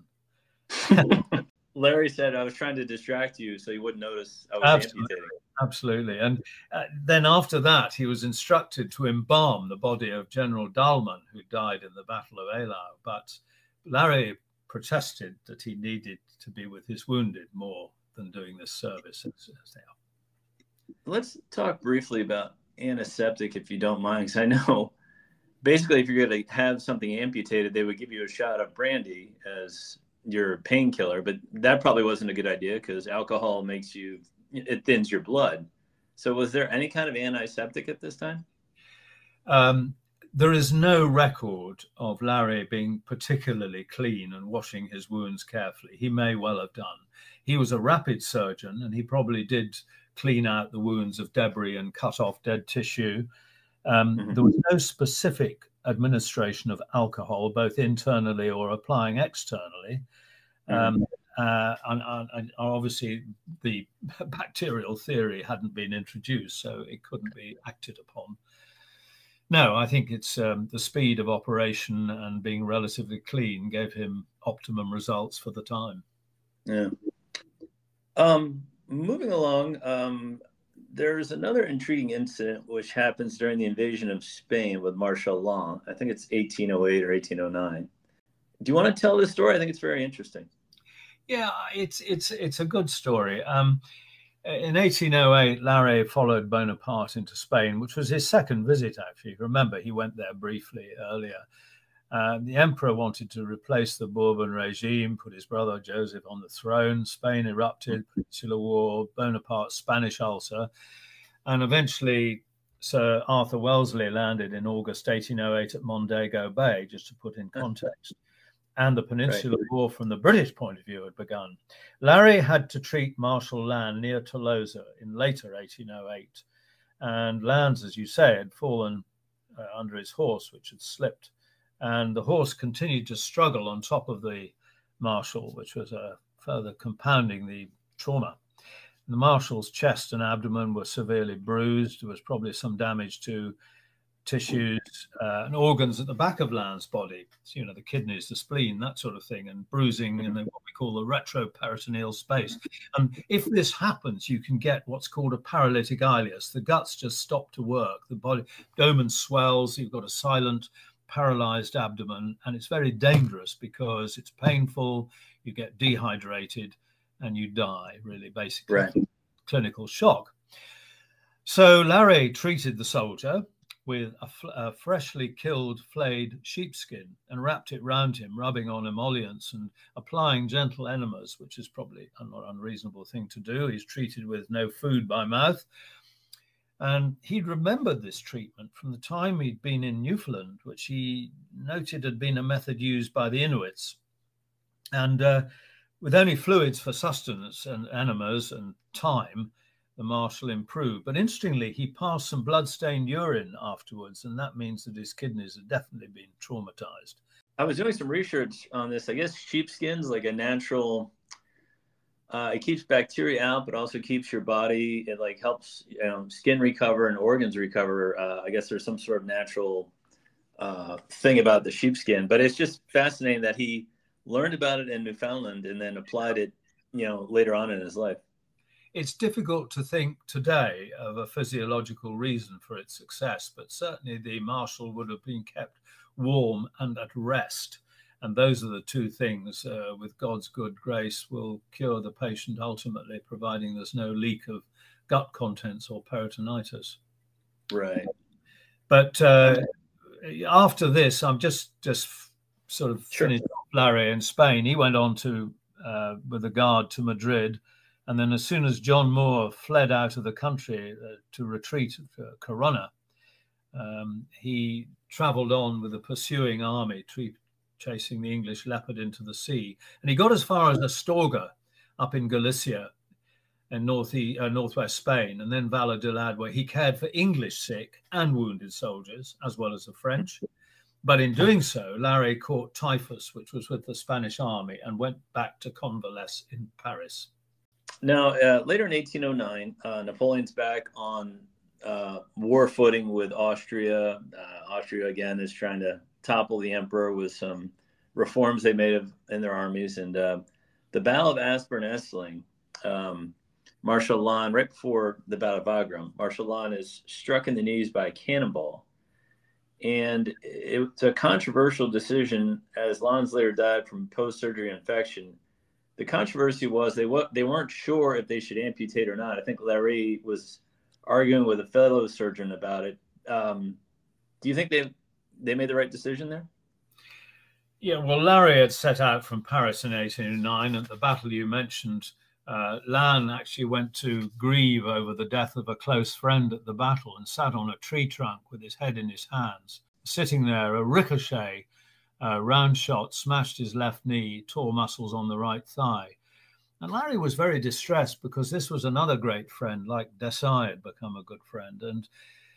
Larry said, I was trying to distract you so you wouldn't notice I was Absolutely. amputating. Absolutely. And uh, then after that, he was instructed to embalm the body of General Dahlmann, who died in the Battle of Eylau. But Larry protested that he needed to be with his wounded more than doing this service. As, as they are. Let's talk briefly about antiseptic, if you don't mind, because I know basically if you're going to have something amputated, they would give you a shot of brandy as your painkiller, but that probably wasn't a good idea because alcohol makes you, it thins your blood. So was there any kind of antiseptic at this time? Um, there is no record of Larry being particularly clean and washing his wounds carefully. He may well have done. He was a rapid surgeon, and he probably did clean out the wounds of debris and cut off dead tissue. Um, mm-hmm. There was no specific administration of alcohol, both internally or applying externally. Um, uh, and, and, and obviously the bacterial theory hadn't been introduced, so it couldn't be acted upon. No, I think it's um, the speed of operation and being relatively clean gave him optimum results for the time. Yeah. Um, moving along, um, there's another intriguing incident which happens during the invasion of Spain with Marshal Lannes. I think it's eighteen oh eight or eighteen oh nine. Do you want to tell this story? I think it's very interesting. Yeah, it's it's it's a good story. Um, in eighteen oh eight, Larry followed Bonaparte into Spain, which was his second visit, actually. Remember, he went there briefly earlier. Uh, the emperor wanted to replace the Bourbon regime, put his brother Joseph on the throne. Spain erupted, Peninsular War, Bonaparte's Spanish ulcer, and eventually Sir Arthur Wellesley landed in August eighteen oh eight at Mondego Bay, just to put in context. And the Peninsular right. War from the British point of view had begun. Larry had to treat Marshal Lannes near Tolosa in later eighteen oh eight. And Lannes, as you say, had fallen uh, under his horse, which had slipped. And the horse continued to struggle on top of the Marshal, which was uh, further compounding the trauma. The Marshal's chest and abdomen were severely bruised. There was probably some damage to tissues uh, and organs at the back of Lannes' body, so, you know, the kidneys, the spleen, that sort of thing, and bruising in the, what we call the retroperitoneal space. And if this happens, you can get what's called a paralytic ileus. The guts just stop to work. The body, abdomen swells. You've got a silent, paralyzed abdomen, and it's very dangerous because it's painful. You get dehydrated, and you die. Really, basically, right. Clinical shock. So Larry treated the soldier with a, a freshly killed, flayed sheepskin and wrapped it round him, rubbing on emollients and applying gentle enemas, which is probably a not unreasonable thing to do. He's treated with no food by mouth. And he'd remembered this treatment from the time he'd been in Newfoundland, which he noted had been a method used by the Inuits. And uh, with only fluids for sustenance and enemas and time, the Marshal improved. But interestingly, he passed some blood-stained urine afterwards, and that means that his kidneys had definitely been traumatized. I was doing some research on this. I guess sheepskin's like a natural, uh, it keeps bacteria out, but also keeps your body, it like helps you know, skin recover and organs recover. Uh, I guess there's some sort of natural uh, thing about the sheepskin, but it's just fascinating that he learned about it in Newfoundland and then applied it, you know, later on in his life. It's difficult to think today of a physiological reason for its success, but certainly the Marshal would have been kept warm and at rest. And those are the two things, uh, with God's good grace, will cure the patient ultimately, providing there's no leak of gut contents or peritonitis. Right. But uh, after this, I'm just, just sort of sure. finished off Larry in Spain. He went on to, uh, with the guard to Madrid. And then as soon as John Moore fled out of the country uh, to retreat to Corunna, um, he travelled on with the pursuing army, tre- chasing the English leopard into the sea. And he got as far as Astorga up in Galicia. in north uh, northwest Spain, and then Valladolid, where he cared for English sick and wounded soldiers, as well as the French. But in doing so, Larrey caught typhus, which was with the Spanish army, and went back to convalesce in Paris. Now, uh, later in eighteen oh nine, uh, Napoleon's back on uh, war footing with Austria. Uh, Austria, again, is trying to topple the emperor with some reforms they made of, in their armies. And uh, the Battle of Aspern-Essling, um, Marshal Lannes, right before the Battle of Wagram, Marshal Lannes is struck in the knees by a cannonball. And it's a controversial decision, as Lannes later died from post-surgery infection. The controversy was they they weren't sure if they should amputate or not. I think Larrey was arguing with a fellow surgeon about it. Um, do you think they they made the right decision there? Yeah, well, Larrey had set out from Paris in eighteen oh nine. At the battle you mentioned, uh, Lannes actually went to grieve over the death of a close friend at the battle and sat on a tree trunk with his head in his hands. Sitting there, a ricochet Uh, round shot smashed his left knee, tore muscles on the right thigh. And Larrey was very distressed because this was another great friend, like Desai had become a good friend. And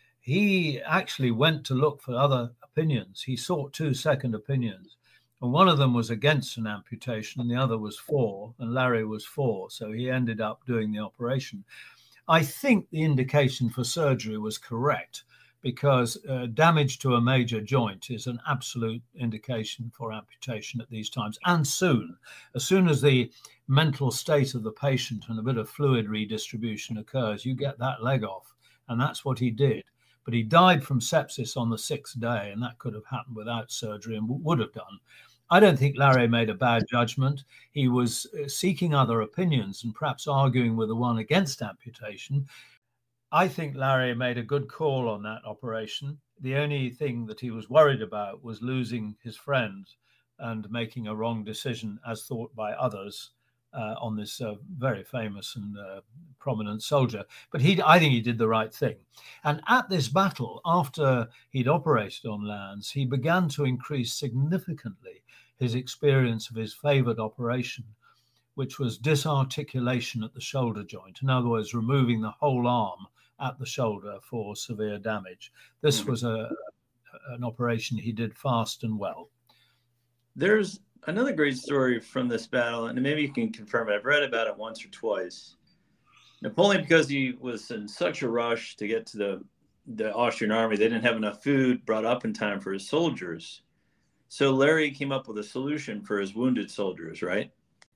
he actually went to look for other opinions. He sought two second opinions. And one of them was against an amputation and the other was for, and Larrey was for. So he ended up doing the operation. I think the indication for surgery was correct, because uh, damage to a major joint is an absolute indication for amputation at these times, and soon. As soon as the mental state of the patient and a bit of fluid redistribution occurs, you get that leg off, and that's what he did. But he died from sepsis on the sixth day, and that could have happened without surgery and w- would have done. I don't think Larrey made a bad judgment. He was uh, seeking other opinions and perhaps arguing with the one against amputation. I think Larrey made a good call on that operation. The only thing that he was worried about was losing his friend and making a wrong decision, as thought by others, uh, on this uh, very famous and uh, prominent soldier. But he, I think he did the right thing. And at this battle, after he'd operated on Lannes, he began to increase significantly his experience of his favored operation, which was disarticulation at the shoulder joint. In other words, removing the whole arm at the shoulder for severe damage. This was a an operation he did fast and well. There's another great story from this battle, and maybe you can confirm it. I've read about it once or twice. Napoleon, because he was in such a rush to get to the, the Austrian army, they didn't have enough food brought up in time for his soldiers. So Larrey came up with a solution for his wounded soldiers, right?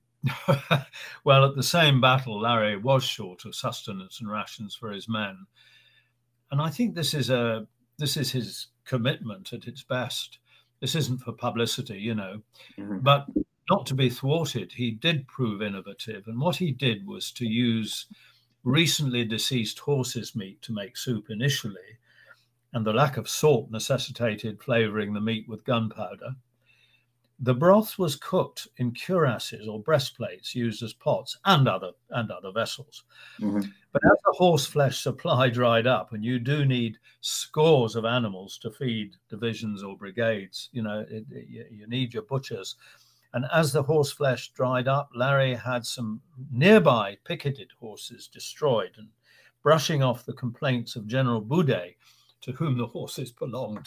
Well, at the same battle, Larrey was short of sustenance and rations for his men. And I think this is a this is his commitment at its best. This isn't for publicity, you know, mm-hmm. but not to be thwarted. He did prove innovative. And what he did was to use recently deceased horse's meat to make soup initially. And the lack of salt necessitated flavoring the meat with gunpowder. The broth was cooked in cuirasses or breastplates used as pots and other and other vessels. Mm-hmm. But as the horse flesh supply dried up, and you do need scores of animals to feed divisions or brigades, you know, it, it, you need your butchers. And as the horse flesh dried up, Larrey had some nearby picketed horses destroyed and brushing off the complaints of General Boudet, to whom the horses belonged.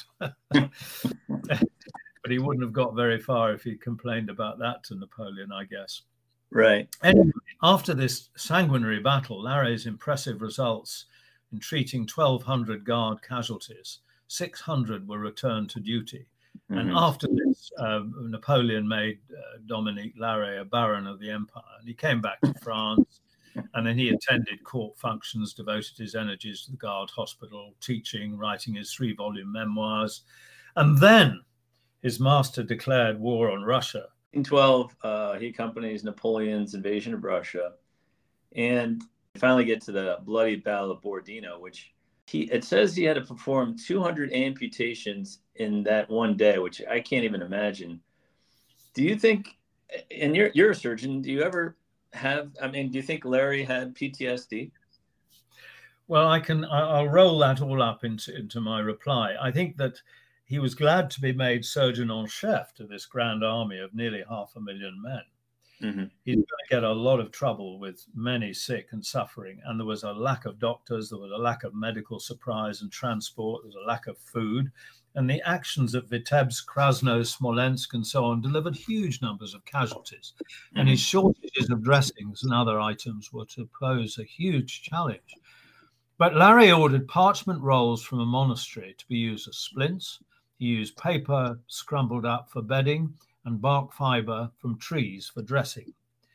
But he wouldn't have got very far if he complained about that to Napoleon, I guess. Right. Anyway, after this sanguinary battle, Larrey's impressive results in treating twelve hundred guard casualties, six hundred were returned to duty. Mm-hmm. And after this, uh, Napoleon made uh, Dominique Larrey a baron of the empire. And he came back to France, and then he attended court functions, devoted his energies to the Guard Hospital, teaching, writing his three-volume memoirs. And then his master declared war on Russia. In twelve, uh, he accompanies Napoleon's invasion of Russia, and finally get to the bloody Battle of Borodino, which he it says he had to perform two hundred amputations in that one day, which I can't even imagine. Do you think, and you're you're a surgeon, do you ever have? I mean, do you think Larrey had P T S D? Well, I can. I'll roll that all up into into my reply. I think that he was glad to be made surgeon en chef to this grand army of nearly half a million men. Mm-hmm. He's going to get a lot of trouble with many sick and suffering. And there was a lack of doctors, there was a lack of medical supplies and transport, there was a lack of food. And the actions at Vitebsk, Krasno, Smolensk, and so on delivered huge numbers of casualties. Mm-hmm. And his shortages of dressings and other items were to pose a huge challenge. But Larrey ordered parchment rolls from a monastery to be used as splints. He used paper scrambled up for bedding and bark fiber from trees for dressing.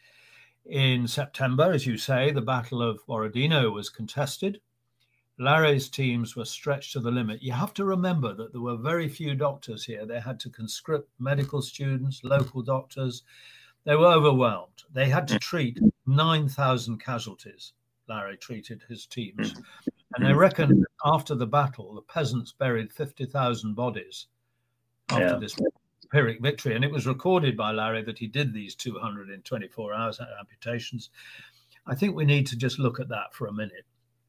In September, as you say, the Battle of Borodino was contested. Larrey's teams were stretched to the limit. You have to remember that there were very few doctors here. They had to conscript medical students, local doctors. They were overwhelmed. They had to treat nine thousand casualties. Larrey treated his teams. And they reckon after the battle, the peasants buried fifty thousand bodies after yeah. this Pyrrhic victory. And it was recorded by Larrey that he did these two hundred twenty-four hours amputations. I think we need to just look at that for a minute.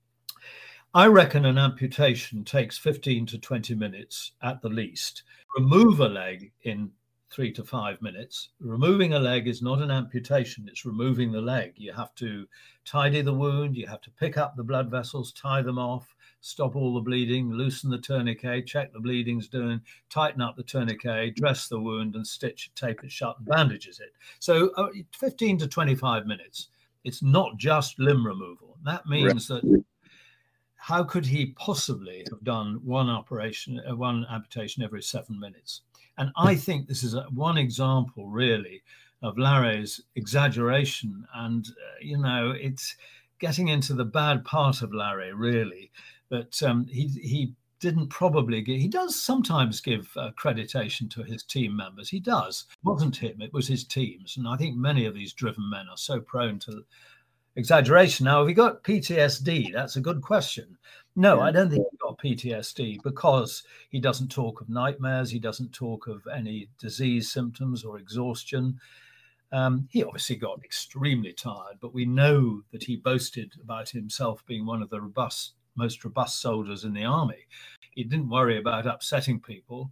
I reckon an amputation takes fifteen to twenty minutes at the least. Remove a leg in three to five minutes. Removing a leg is not an amputation, it's removing the leg. You have to tidy the wound, you have to pick up the blood vessels, tie them off, stop all the bleeding, loosen the tourniquet, check the bleeding's doing, tighten up the tourniquet, dress the wound and stitch it, tape it shut and bandages it. So uh, fifteen to twenty-five minutes. It's not just limb removal. That means right. that how could he possibly have done one operation, uh, one amputation every seven minutes? And I think this is a, one example, really, of Larrey's exaggeration. And, uh, you know, it's getting into the bad part of Larrey, really, that um, he, he didn't probably give, he does sometimes give uh, accreditation to his team members. He does. It wasn't him, it was his teams. And I think many of these driven men are so prone to exaggeration. Now, have he got P T S D? That's a good question. No, I don't think he got P T S D because he doesn't talk of nightmares. He doesn't talk of any disease symptoms or exhaustion. Um, he obviously got extremely tired, but we know that he boasted about himself being one of the robust, most robust soldiers in the army. He didn't worry about upsetting people.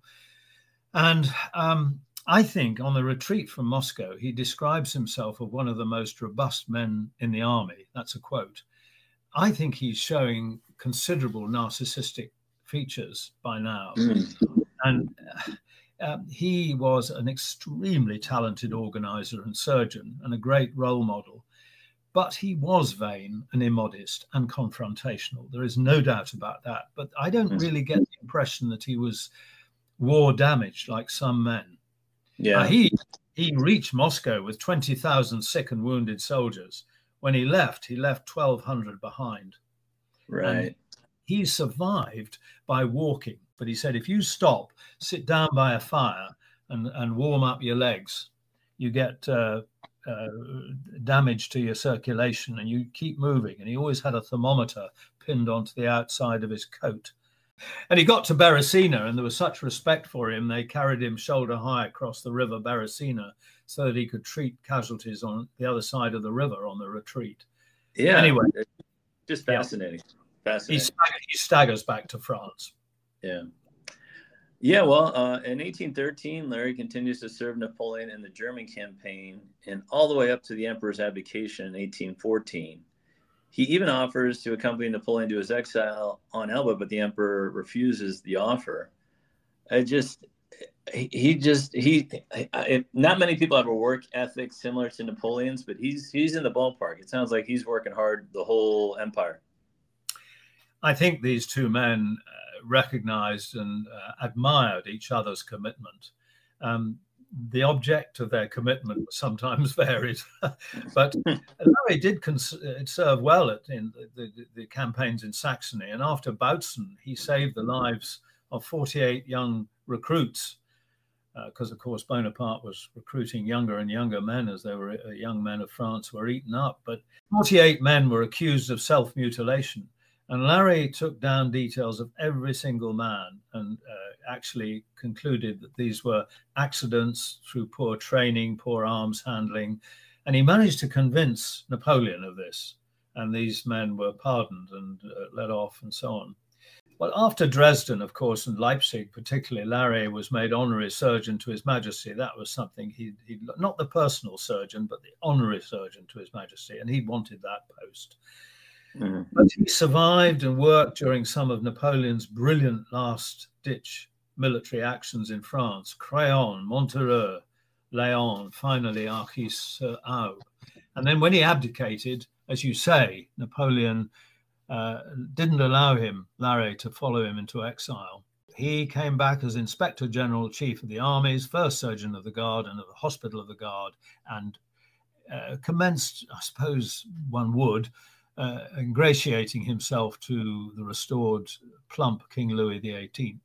And um, I think on the retreat from Moscow, he describes himself as one of the most robust men in the army. That's a quote. I think he's showing considerable narcissistic features by now. Mm. And uh, he was an extremely talented organizer and surgeon and a great role model. But he was vain and immodest and confrontational. There is no doubt about that. But I don't really get the impression that he was war damaged like some men. Yeah, uh, he he reached Moscow with twenty thousand sick and wounded soldiers. When he left, he left twelve hundred behind. Right. And he survived by walking. But he said, if you stop, sit down by a fire and, and warm up your legs, you get uh, uh, damage to your circulation and you keep moving. And he always had a thermometer pinned onto the outside of his coat. And he got to Beresina, and there was such respect for him, they carried him shoulder high across the river Beresina so that he could treat casualties on the other side of the river on the retreat. Yeah. Anyway. Just fascinating. Yeah. Fascinating. He, stag- he staggers back to France. Yeah. Yeah, well, uh, in eighteen thirteen, Larrey continues to serve Napoleon in the German campaign and all the way up to the emperor's abdication in eighteen fourteen. He even offers to accompany Napoleon to his exile on Elba, but the emperor refuses the offer. I just, he, he just, he, I, not many people have a work ethic similar to Napoleon's, but he's, he's in the ballpark. It sounds like he's working hard the whole empire. I think these two men uh, recognized and uh, admired each other's commitment. Um, The object of their commitment sometimes varied, but Larrey did cons- serve well at, in the, the, the campaigns in Saxony. And after Bautzen, he saved the lives of forty-eight young recruits, because, uh, of course, Bonaparte was recruiting younger and younger men as they were uh, young men of France were eaten up. But forty-eight men were accused of self-mutilation. And Larrey took down details of every single man and uh, actually concluded that these were accidents through poor training, poor arms handling. And he managed to convince Napoleon of this. And these men were pardoned and uh, let off and so on. Well, after Dresden, of course, and Leipzig particularly, Larrey was made honorary surgeon to His Majesty. That was something he, he not the personal surgeon, but the honorary surgeon to His Majesty, and he wanted that post. Mm-hmm. But he survived and worked during some of Napoleon's brilliant last-ditch military actions in France: Craon, Montereux, Léon, finally Arcis-sur-Aube. And then when he abdicated, as you say, Napoleon uh, didn't allow him, Larrey, to follow him into exile. He came back as Inspector General, Chief of the Armies, First Surgeon of the Guard and of the Hospital of the Guard, and uh, commenced, I suppose one would, uh, ingratiating himself to the restored plump King Louis the eighteenth.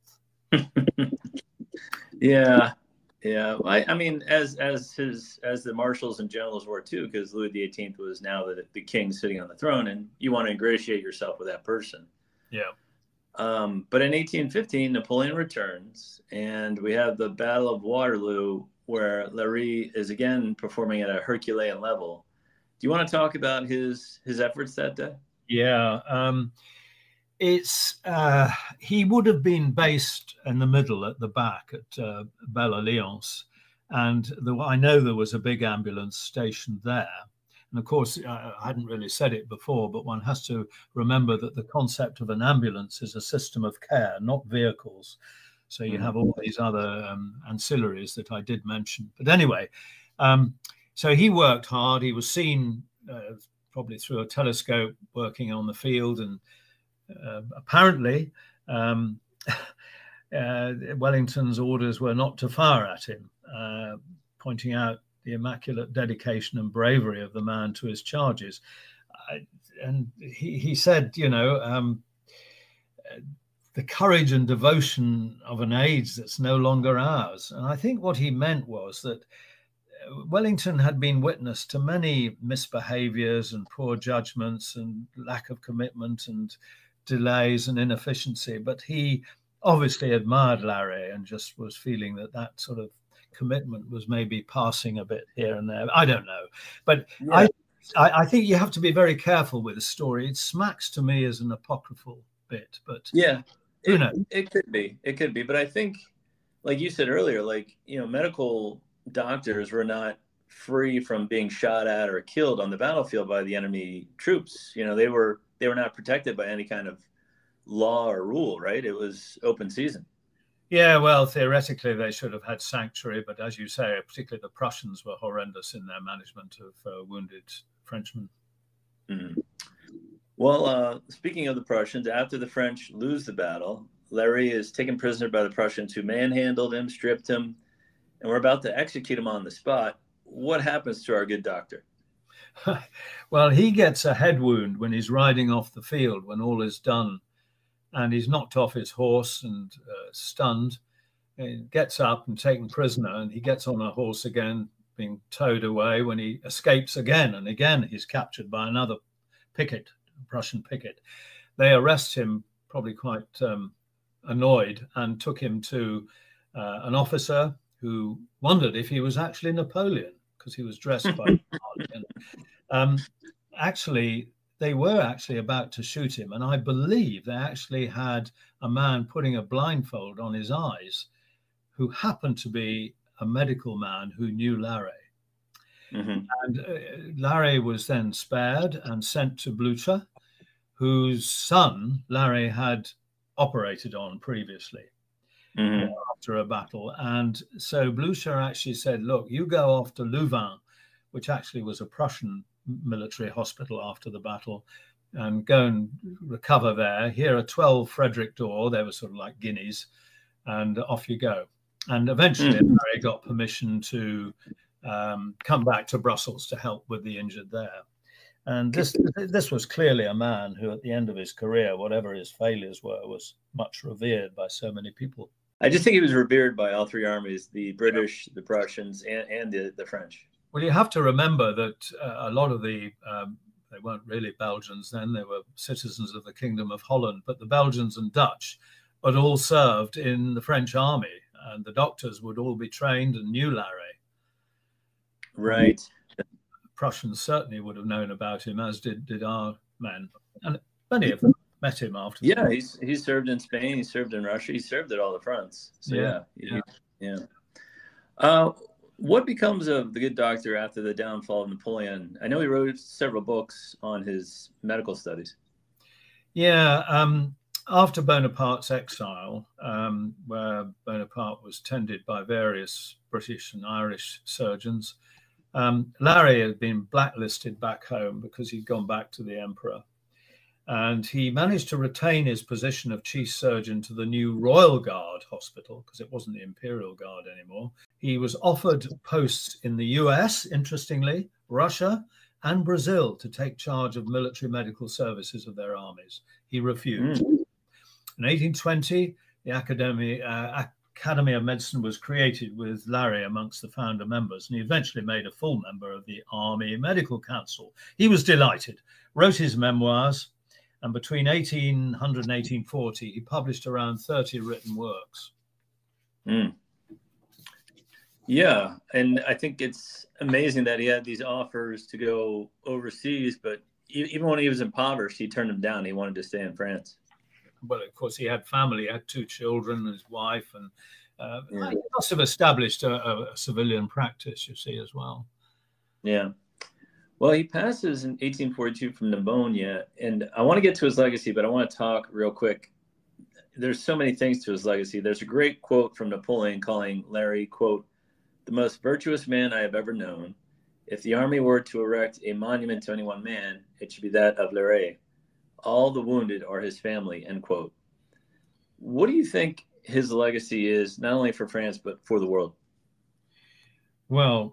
Yeah. Yeah, I, I mean, as as his as the marshals and generals were too, because Louis the eighteenth was now the, the king sitting on the throne, and you want to ingratiate yourself with that person. Yeah. Um, but in eighteen fifteen, Napoleon returns, and we have the Battle of Waterloo, where Larrey is again performing at a Herculean level. Do you want to talk about his his efforts that day? Yeah. Um, It's uh, he would have been based in the middle at the back at uh, Belle Alliance, and the, I know there was a big ambulance stationed there. And of course, I hadn't really said it before, but one has to remember that the concept of an ambulance is a system of care, not vehicles. So you have all these other um, ancillaries that I did mention. But anyway, um, so he worked hard. He was seen uh, probably through a telescope working on the field, and Uh, apparently, um, uh, Wellington's orders were not to fire at him, uh, pointing out the immaculate dedication and bravery of the man to his charges. Uh, and he, he said, you know, um, the courage and devotion of an age that's no longer ours. And I think what he meant was that Wellington had been witness to many misbehaviors and poor judgments and lack of commitment and delays and inefficiency, but he obviously admired Larrey and just was feeling that that sort of commitment was maybe passing a bit here and there. I don't know, but yeah. I, I I think you have to be very careful with the story. It smacks to me as an apocryphal bit, but yeah, who it, knows? It could be, it could be, but I think, like you said earlier, like, you know, medical doctors were not free from being shot at or killed on the battlefield by the enemy troops. You know, they were they were not protected by any kind of law or rule, right? It was open season. Yeah, well, theoretically they should have had sanctuary, but as you say, particularly the Prussians were horrendous in their management of uh, wounded Frenchmen. Mm-hmm. Well, uh, speaking of the Prussians, after the French lose the battle, Larrey is taken prisoner by the Prussians, who manhandled him, stripped him, and we're about to execute him on the spot. What happens to our good doctor? Well, he gets a head wound when he's riding off the field, when all is done, and he's knocked off his horse and uh, stunned. He gets up and taken prisoner, and he gets on a horse again, being towed away, when he escapes again, and again he's captured by another picket, Prussian picket. They arrest him, probably quite um, annoyed, and took him to uh, an officer who wondered if he was actually Napoleon, because he was dressed by Napoleon. Um, actually, they were actually about to shoot him, and I believe they actually had a man putting a blindfold on his eyes who happened to be a medical man who knew Larrey. Mm-hmm. And uh, Larrey was then spared and sent to Blucher, whose son Larrey had operated on previously. Mm-hmm. After a battle. And so Blucher actually said, look, you go off to Louvain, which actually was a Prussian military hospital after the battle, and go and recover there. Here are twelve Frederick d'Or, they were sort of like guineas, and off you go. And eventually mm-hmm. Larrey got permission to um, come back to Brussels to help with the injured there. And this this was clearly a man who, at the end of his career, whatever his failures were, was much revered by so many people. I just think he was revered by all three armies, the British, the Prussians, and, and the, the French. Well, you have to remember that uh, a lot of the, um, they weren't really Belgians then, they were citizens of the Kingdom of Holland, but the Belgians and Dutch had all served in the French army, and the doctors would all be trained and knew Larrey. Right. The Prussians certainly would have known about him, as did, did our men, and many of them. met him after. Yeah, he's he served in Spain. He served in Russia. He served at all the fronts. So yeah, yeah. yeah. yeah. Uh, what becomes of the good doctor after the downfall of Napoleon? I know he wrote several books on his medical studies. Yeah. Um, after Bonaparte's exile, um, where Bonaparte was tended by various British and Irish surgeons, um, Larrey had been blacklisted back home because he'd gone back to the emperor. And he managed to retain his position of chief surgeon to the new Royal Guard hospital, because it wasn't the Imperial Guard anymore. He was offered posts in the U S, interestingly, Russia, and Brazil to take charge of military medical services of their armies. He refused. Mm. In eighteen twenty, the Academy, uh, Academy of Medicine was created with Larrey amongst the founder members, and he eventually made a full member of the Army Medical Council. He was delighted, wrote his memoirs, and between eighteen hundred and eighteen forty, he published around thirty written works. Mm. Yeah, and I think it's amazing that he had these offers to go overseas, but even when he was impoverished, he turned them down. He wanted to stay in France. Well, of course, he had family, he had two children, his wife, and uh, yeah. he must have established a, a civilian practice, you see, as well. Yeah. Well, he passes in eighteen forty-two from pneumonia, and I want to get to his legacy, but I want to talk real quick. There's so many things to his legacy. There's a great quote from Napoleon calling Larrey, quote, "the most virtuous man I have ever known. If the army were to erect a monument to any one man, it should be that of Larrey. All the wounded are his family," end quote. What do you think his legacy is, not only for France, but for the world? Well,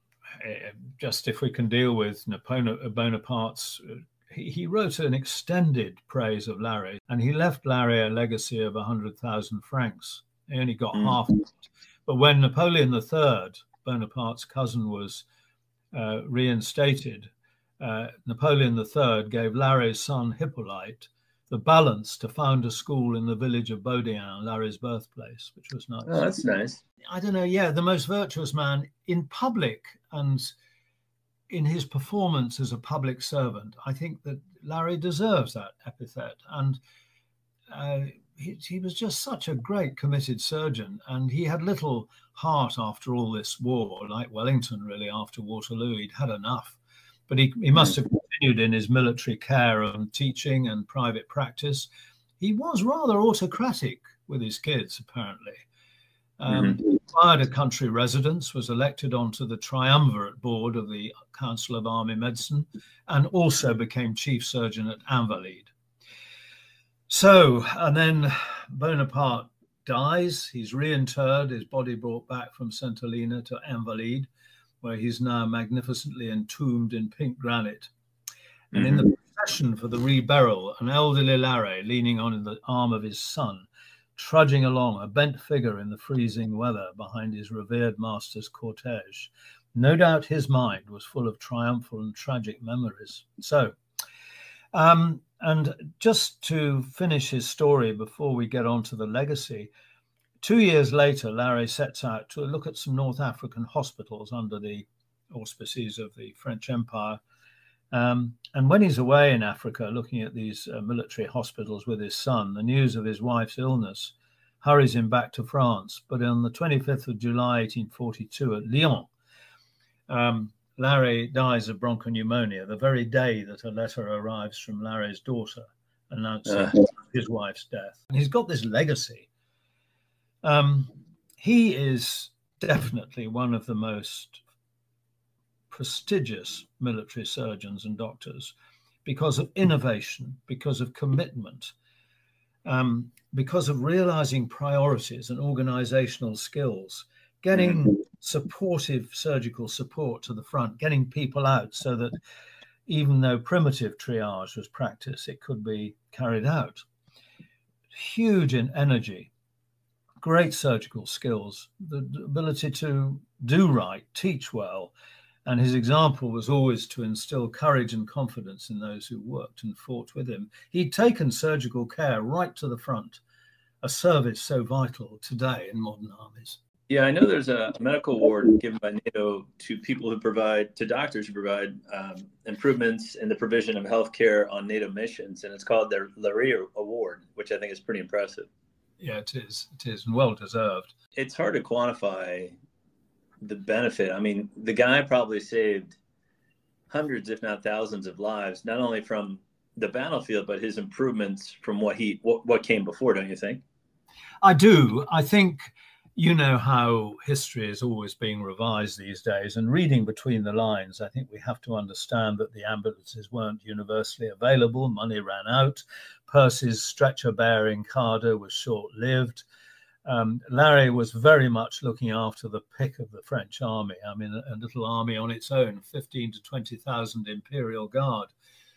just if we can deal with Napoleon Bonaparte's, he, he wrote an extended praise of Larrey, and he left Larrey a legacy of one hundred thousand francs. He only got mm. half of it. But when Napoleon the Third, Bonaparte's cousin, was uh, reinstated, uh, Napoleon the Third gave Larrey's son Hippolyte the balance to found a school in the village of Baudin, Larrey's birthplace, which was nice. Oh, that's nice. I don't know, yeah, the most virtuous man in public and in his performance as a public servant. I think that Larrey deserves that epithet. And uh, he, he was just such a great committed surgeon, and he had little heart after all this war, like Wellington really after Waterloo. He'd had enough. But he, he must have continued in his military care and teaching and private practice. He was rather autocratic with his kids, apparently. Um, mm-hmm. He acquired a country residence, was elected onto the triumvirate board of the Council of Army Medicine, and also became chief surgeon at Invalides. So, and then Bonaparte dies. He's reinterred, his body brought back from Saint Helena to Invalides, where he's now magnificently entombed in pink granite. And mm-hmm. in the procession for the reburial, an elderly Larrey, leaning on the arm of his son, trudging along, a bent figure in the freezing weather behind his revered master's cortege. No doubt his mind was full of triumphal and tragic memories. So, um, and just to finish his story before we get on to the legacy, two years later, Larrey sets out to look at some North African hospitals under the auspices of the French Empire. Um, and when he's away in Africa looking at these uh, military hospitals with his son, the news of his wife's illness hurries him back to France. But on the twenty-fifth of July, eighteen forty-two, at Lyon, um, Larrey dies of bronchopneumonia, the very day that a letter arrives from Larrey's daughter announcing uh. his wife's death. And he's got this legacy. Um, he is definitely one of the most prestigious military surgeons and doctors because of innovation, because of commitment, um, because of realizing priorities and organizational skills, getting supportive surgical support to the front, getting people out so that even though primitive triage was practiced, it could be carried out. Huge in energy, great surgical skills, the ability to do right, teach well. And his example was always to instill courage and confidence in those who worked and fought with him. He'd taken surgical care right to the front, a service so vital today in modern armies. Yeah, I know there's a medical award given by NATO to people who provide, to doctors who provide um, improvements in the provision of healthcare on NATO missions, and it's called the Larry Award, which I think is pretty impressive. Yeah, it is. It is, and well deserved. It's hard to quantify the benefit. I mean, the guy probably saved hundreds, if not thousands, of lives, not only from the battlefield, but his improvements from what he what, what came before. Don't you think? I do. I think. You know how history is always being revised these days, and reading between the lines, I think we have to understand that the ambulances weren't universally available. Money ran out. Percy's stretcher-bearing cadre was short-lived. Um, Larrey was very much looking after the pick of the French army. I mean, a, a little army on its own, fifteen to twenty thousand Imperial Guard.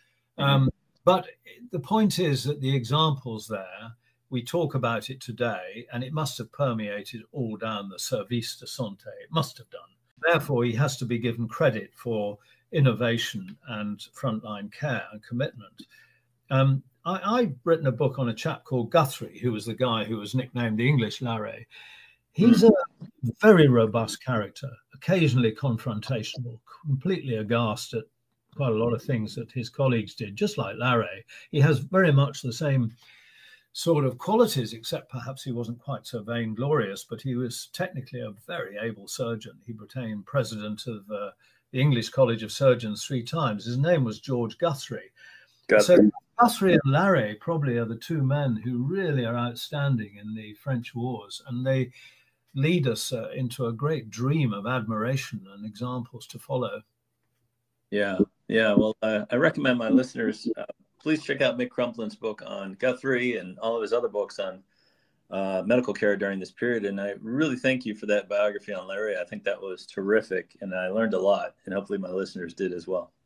Um, but the point is that the examples there, we talk about it today, and it must have permeated all down the Service de Santé. It must have done. Therefore, he has to be given credit for innovation and frontline care and commitment. Um, I, I've written a book on a chap called Guthrie, who was the guy who was nicknamed the English Larrey. He's a very robust character, occasionally confrontational, completely aghast at quite a lot of things that his colleagues did, just like Larrey. He has very much the same sort of qualities, except perhaps he wasn't quite so vainglorious, but he was technically a very able surgeon. He became president of uh, the English College of Surgeons three times. His name was George Guthrie. Guthrie. So Guthrie and Larrey probably are the two men who really are outstanding in the French wars, and they lead us uh, into a great dream of admiration and examples to follow. Yeah, yeah. Well, uh, I recommend my listeners uh, please check out Mick Crumplin's book on Guthrie and all of his other books on uh, medical care during this period. And I really thank you for that biography on Larrey. I think that was terrific, and I learned a lot, and hopefully my listeners did as well.